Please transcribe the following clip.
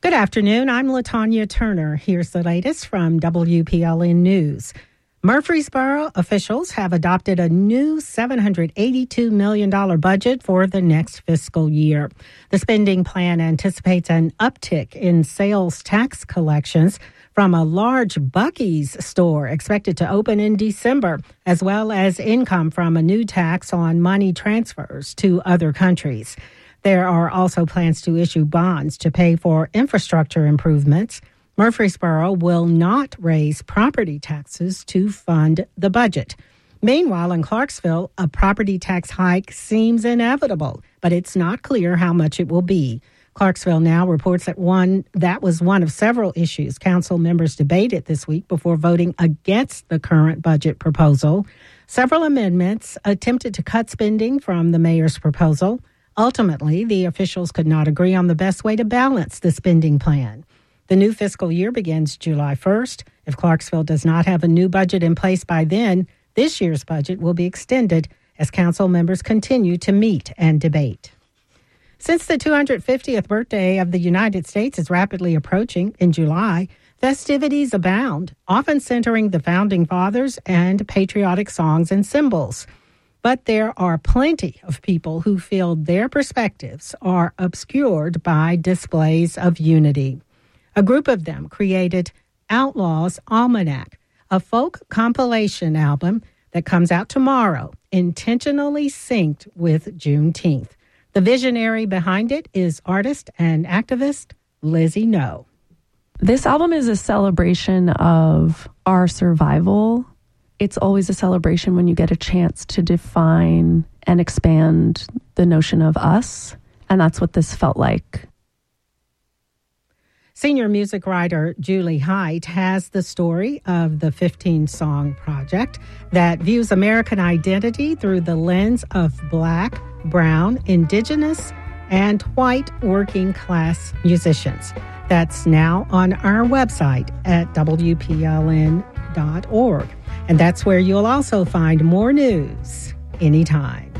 Good afternoon. I'm LaTanya Turner. Here's the latest from WPLN News. Murfreesboro officials have adopted a new $782 million budget for the next fiscal year. The spending plan anticipates an uptick in sales tax collections from a large Buc-ee's store expected to open in December, as well as income from a new tax on money transfers to other countries. There are also plans to issue bonds to pay for infrastructure improvements. Murfreesboro will not raise property taxes to fund the budget. Meanwhile, in Clarksville, a property tax hike seems inevitable, but it's not clear how much it will be. Clarksville Now reports that was one of several issues council members debated this week before voting against the current budget proposal. Several amendments attempted to cut spending from the mayor's proposal. Ultimately, the officials could not agree on the best way to balance the spending plan. The new fiscal year begins July 1st. If Clarksville does not have a new budget in place by then, this year's budget will be extended as council members continue to meet and debate. Since the 250th birthday of the United States is rapidly approaching in July, festivities abound, often centering the founding fathers and patriotic songs and symbols. But there are plenty of people who feel their perspectives are obscured by displays of unity. A group of them created Outlaws Almanac, a folk compilation album that comes out tomorrow, intentionally synced with Juneteenth. The visionary behind it is artist and activist Lizzie No. This album is a celebration of our survival. It's always a celebration when you get a chance to define and expand the notion of us, and that's what this felt like. Senior music writer Julie Height has the story of the 15-song project that views American identity through the lens of Black, Brown, Indigenous, and white working-class musicians. That's now on our website at WPLN.org. And that's where you'll also find more news anytime.